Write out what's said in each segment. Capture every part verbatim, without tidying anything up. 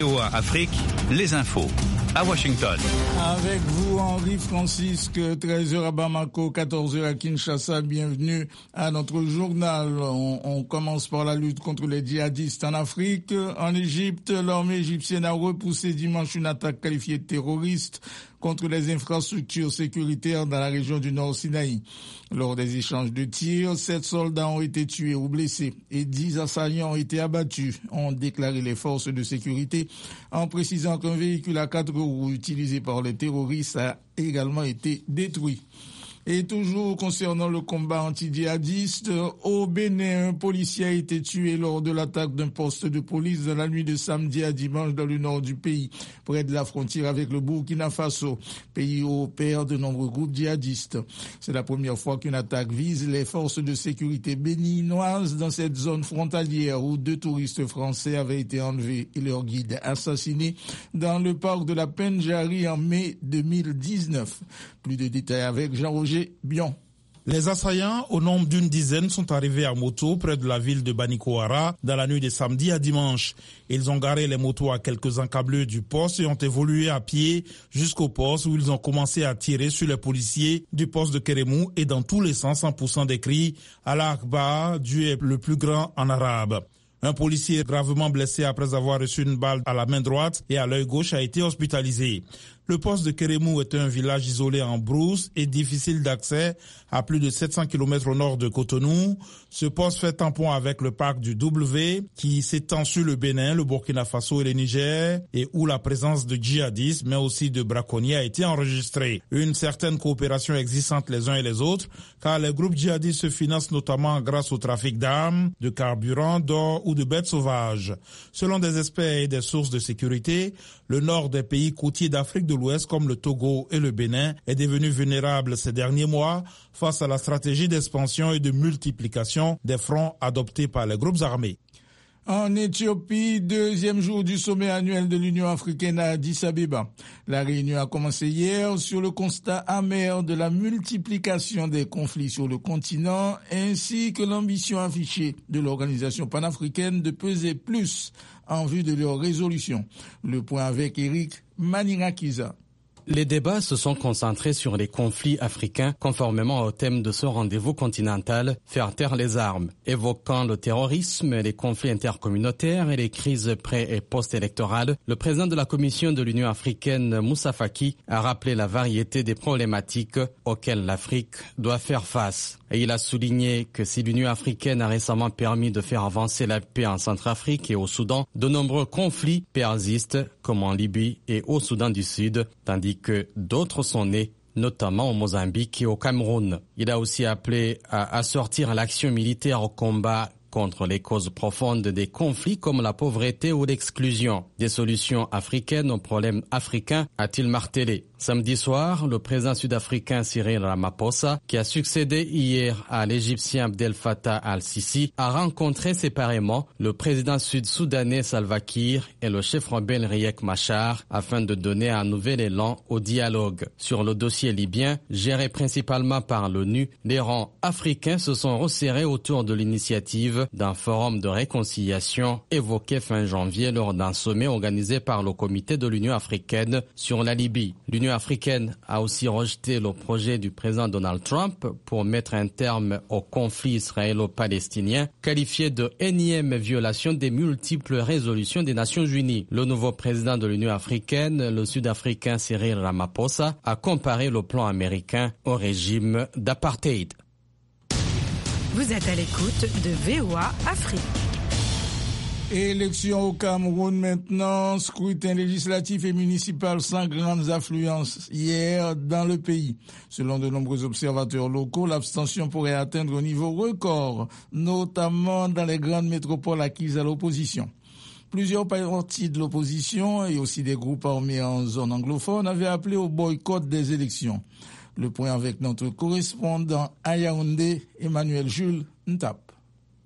V O A Afrique, les infos à Washington. Avec vous, Henri Francisque, treize heures à Bamako, quatorze heures à Kinshasa. Bienvenue à notre journal. On, on commence par la lutte contre les djihadistes en Afrique. En Égypte, l'armée égyptienne a repoussé dimanche une attaque qualifiée de terroriste contre les infrastructures sécuritaires dans la région du Nord Sinaï. Lors des échanges de tirs, sept soldats ont été tués ou blessés et dix assaillants ont été abattus, ont déclaré les forces de sécurité, en précisant qu'un véhicule à quatre roues utilisé par les terroristes a également été détruit. Et toujours concernant le combat anti-djihadiste, au Bénin, un policier a été tué lors de l'attaque d'un poste de police dans la nuit de samedi à dimanche dans le nord du pays, près de la frontière avec le Burkina Faso, pays où opèrent de nombreux groupes djihadistes. C'est la première fois qu'une attaque vise les forces de sécurité béninoises dans cette zone frontalière où deux touristes français avaient été enlevés et leur guide assassiné dans le parc de la Pendjari en mai deux mille dix-neuf. Plus de détails avec Jean-Roger Bion. Les assaillants, au nombre d'une dizaine, sont arrivés à moto près de la ville de Banikoara dans la nuit de samedi à dimanche. Ils ont garé les motos à quelques encablures du poste et ont évolué à pied jusqu'au poste où ils ont commencé à tirer sur les policiers du poste de Kérémou et dans tous les sens en poussant des cris « Allah Akbar », Dieu est le plus grand en arabe. Un policier gravement blessé après avoir reçu une balle à la main droite et à l'œil gauche a été hospitalisé. Le poste de Kérémou est un village isolé en brousse et difficile d'accès à plus de sept cents kilomètres au nord de Cotonou. Ce poste fait tampon avec le parc du W qui s'étend sur le Bénin, le Burkina Faso et le Niger et où la présence de djihadistes mais aussi de braconniers a été enregistrée. Une certaine coopération existe entre les uns et les autres car les groupes djihadistes se financent notamment grâce au trafic d'armes, de carburant, d'or ou de bêtes sauvages. Selon des experts et des sources de sécurité, le nord des pays côtiers d'Afrique de l'Ouest comme le Togo et le Bénin est devenu vulnérable ces derniers mois face à la stratégie d'expansion et de multiplication des fronts adoptés par les groupes armés. En Éthiopie, deuxième jour du sommet annuel de l'Union africaine à Addis Abeba. La réunion a commencé hier sur le constat amer de la multiplication des conflits sur le continent ainsi que l'ambition affichée de l'organisation panafricaine de peser plus en vue de leur résolution. Le point avec Eric Manirakiza. Les débats se sont concentrés sur les conflits africains conformément au thème de ce rendez-vous continental, faire taire les armes, évoquant le terrorisme, les conflits intercommunautaires et les crises pré- et post-électorales. Le président de la Commission de l'Union africaine, Moussa Faki, a rappelé la variété des problématiques auxquelles l'Afrique doit faire face. Et il a souligné que si l'Union africaine a récemment permis de faire avancer la paix en Centrafrique et au Soudan, de nombreux conflits persistent, comme en Libye et au Soudan du Sud, tandis que d'autres sont nés, notamment au Mozambique et au Cameroun. Il a aussi appelé à assortir l'action militaire au combat contre les causes profondes des conflits comme la pauvreté ou l'exclusion. Des solutions africaines aux problèmes africains, a-t-il martelé. Samedi soir, le président sud-africain Cyril Ramaphosa, qui a succédé hier à l'Égyptien Abdel Fattah al-Sisi, a rencontré séparément le président sud-soudanais Salva Kiir et le chef rebelle Riek Machar afin de donner un nouvel élan au dialogue. Sur le dossier libyen, géré principalement par l'ONU, les rangs africains se sont resserrés autour de l'initiative d'un forum de réconciliation évoqué fin janvier lors d'un sommet organisé par le comité de l'Union africaine sur la Libye. L'Union africaine a aussi rejeté le projet du président Donald Trump pour mettre un terme au conflit israélo-palestinien, qualifié de énième violation des multiples résolutions des Nations Unies. Le nouveau président de l'Union africaine, le Sud-Africain Cyril Ramaphosa, a comparé le plan américain au régime d'apartheid. Vous êtes à l'écoute de V O A Afrique. Élections au Cameroun maintenant, scrutin législatif et municipal sans grandes affluences hier dans le pays. Selon de nombreux observateurs locaux, l'abstention pourrait atteindre un niveau record, notamment dans les grandes métropoles acquises à l'opposition. Plusieurs partis de l'opposition et aussi des groupes armés en zone anglophone avaient appelé au boycott des élections. Le point avec notre correspondant à Yaoundé, Emmanuel Jules Ntap.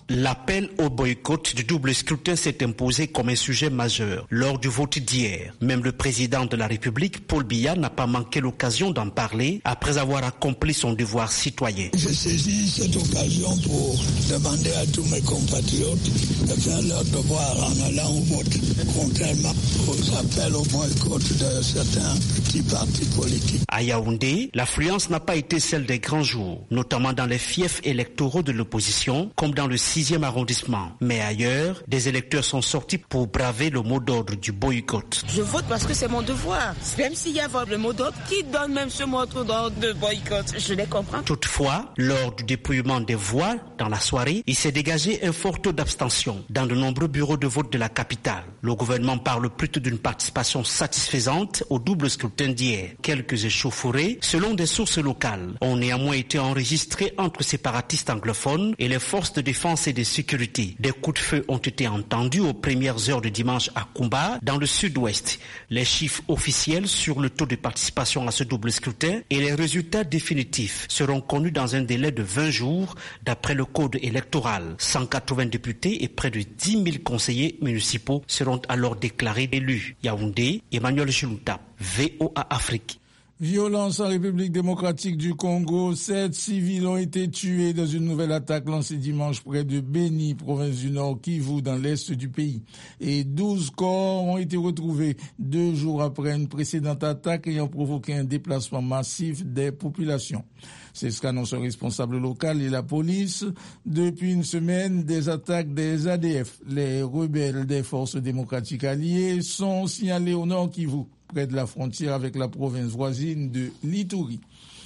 L'appel au boycott du double scrutin s'est imposé comme un sujet majeur lors du vote d'hier. Même le président de la République, Paul Biya, n'a pas manqué l'occasion d'en parler après avoir accompli son devoir citoyen. Je saisis cette occasion pour demander à tous mes compatriotes de faire leur devoir en allant au vote, contrairement aux appels au boycott de certains petits partis politiques. À Yaoundé, l'affluence n'a pas été celle des grands jours, notamment dans les fiefs électoraux de l'opposition, comme dans le sixième arrondissement. Mais ailleurs, des électeurs sont sortis pour braver le mot d'ordre du boycott. Je vote parce que c'est mon devoir. Même s'il y a le mot d'ordre, qui donne même ce mot d'ordre de boycott? Je les comprends. Toutefois, lors du dépouillement des voix dans la soirée, il s'est dégagé un fort taux d'abstention dans de nombreux bureaux de vote de la capitale. Le gouvernement parle plutôt d'une participation satisfaisante au double scrutin d'hier. Quelques échauffourées, selon des sources locales, ont néanmoins été enregistrés entre séparatistes anglophones et les forces de défense et de sécurité. Des coups de feu ont été entendus aux premières heures de dimanche à Kumba, dans le sud-ouest. Les chiffres officiels sur le taux de participation à ce double scrutin et les résultats définitifs seront connus dans un délai de vingt jours d'après le code électoral. cent quatre-vingts députés et près de dix mille conseillers municipaux seront alors déclarés élus. Yaoundé, Emmanuel Chilouta, V O A Afrique. Violence en République démocratique du Congo. Sept civils ont été tués dans une nouvelle attaque lancée dimanche près de Beni, province du Nord Kivu, dans l'est du pays. Et douze corps ont été retrouvés deux jours après une précédente attaque ayant provoqué un déplacement massif des populations. C'est ce qu'annonce un responsable local et la police. Depuis une semaine, des attaques des A D F, les rebelles des forces démocratiques alliées, sont signalés au Nord Kivu, près de la frontière avec la province voisine de l'Ituri.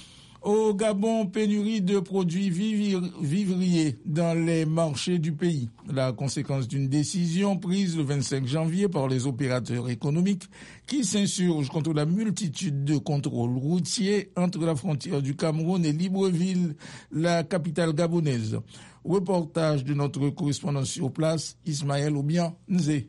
Au Gabon, pénurie de produits vivriers dans les marchés du pays. La conséquence d'une décision prise le vingt-cinq janvier par les opérateurs économiques qui s'insurgent contre la multitude de contrôles routiers entre la frontière du Cameroun et Libreville, la capitale gabonaise. Reportage de notre correspondant sur place, Ismaël Oubian Nzé.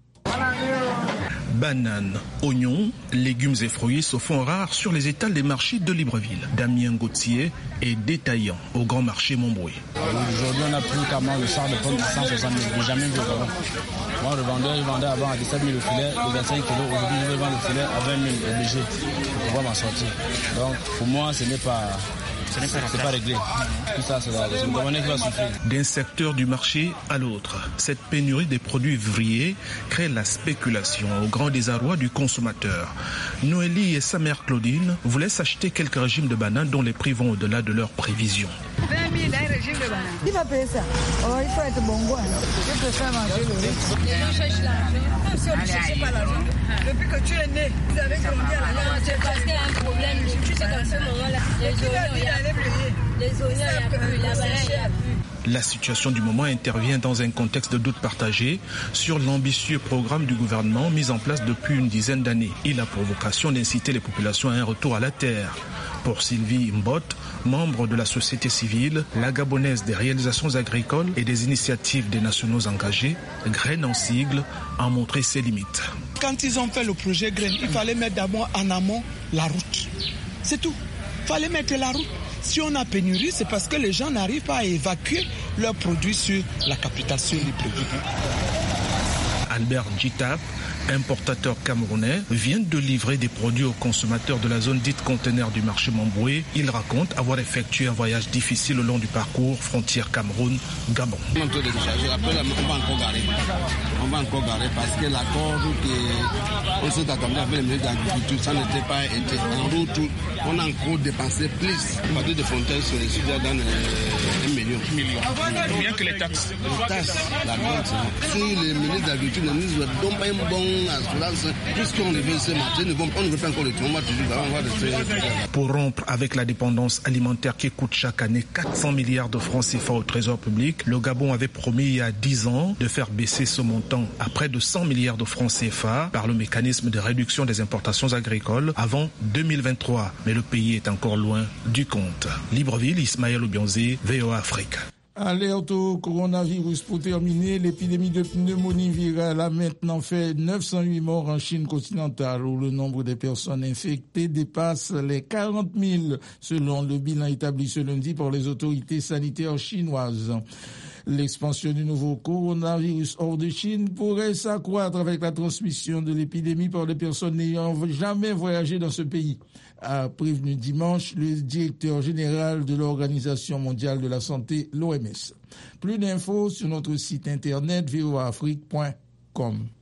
Bananes, oignons, légumes et fruits se font rares sur les étals des marchés de Libreville. Damien Gauthier est détaillant au grand marché Montbroué. Aujourd'hui, on a plus carrément le char de pommes de cent soixante mille. J'ai jamais vu avant. Moi, le vendeur, il vendait avant à dix-sept mille le filet, le vingt-cinq kilos. Aujourd'hui, je vais vendre le filet à vingt mille obligé pour pouvoir m'en sortir. Donc, pour moi, ce n'est pas... Ce n'est pas, pas réglé. Tout ça, c'est le gouvernement qui va souffrir. D'un secteur du marché à l'autre, cette pénurie des produits vivriers crée la spéculation au grand désarroi du consommateur. Noélie et sa mère Claudine voulaient s'acheter quelques régimes de bananes dont les prix vont au-delà de leurs prévisions. vingt mille, un régime de bananes. Qui va payer ça? Oh, il faut être bon goût. Je préfère manger le riz. Les gens cherchent l'argent. Si on ne cherche pas l'argent, depuis que tu es né, vous avez grandi à la maison. C'est parce qu'il y a un problème. Tu sais qu'à ce moment-là, les oignons, il y a Les oignons, il n'y a plus, la banane, il n'y a plus. La situation du moment intervient dans un contexte de doute partagé sur l'ambitieux programme du gouvernement mis en place depuis une dizaine d'années. Il a pour vocation d'inciter les populations à un retour à la terre. Pour Sylvie Mbot, membre de la société civile, la gabonaise des réalisations agricoles et des initiatives des nationaux engagés, Graines en sigle, a montré ses limites. Quand ils ont fait le projet Graines, il fallait mettre d'abord en amont la route. C'est tout. Il fallait mettre la route. Si on a pénurie, c'est parce que les gens n'arrivent pas à évacuer leurs produits sur la capitale, sur Libreville. Albert Djitap, importateur camerounais, vient de livrer des produits aux consommateurs de la zone dite conteneur du marché Montbroué. Il raconte avoir effectué un voyage difficile le long du parcours frontière Cameroun-Gabon. On va encore garer. On va encore garer parce que l'accord qu'on s'est attendu avec les ministres d'Agriculture, ça n'était pas été en route. On a encore dépensé plus. On va dire de fontaines sur les sujets dans un million. Combien que les taxes? Les taxes, la vente. Si les ministres d'Agriculture ne nous donnent pas un bon assurance, puisqu'on devait ce matin, on ne veut pas encore le tournoi, on va rester. Pour rompre avec la dépendance alimentaire qui coûte chaque année quatre cents milliards de francs C F A au trésor public, le Gabon avait promis il y a dix ans de faire baisser ce montant à près de cent milliards de francs C F A par le mécanisme de réduction des importations agricoles avant deux mille vingt-trois. Mais le pays est encore loin du compte. Libreville, Ismaël Oubianzé, V O A Afrique. Alerte au coronavirus pour terminer. L'épidémie de pneumonie virale a maintenant fait neuf cent huit morts en Chine continentale, où le nombre des personnes infectées dépasse les quarante mille, selon le bilan établi ce lundi par les autorités sanitaires chinoises. L'expansion du nouveau coronavirus hors de Chine pourrait s'accroître avec la transmission de l'épidémie par des personnes n'ayant jamais voyagé dans ce pays, a prévenu dimanche le directeur général de l'Organisation mondiale de la santé, l'O M S. Plus d'infos sur notre site internet v o a afrique point com.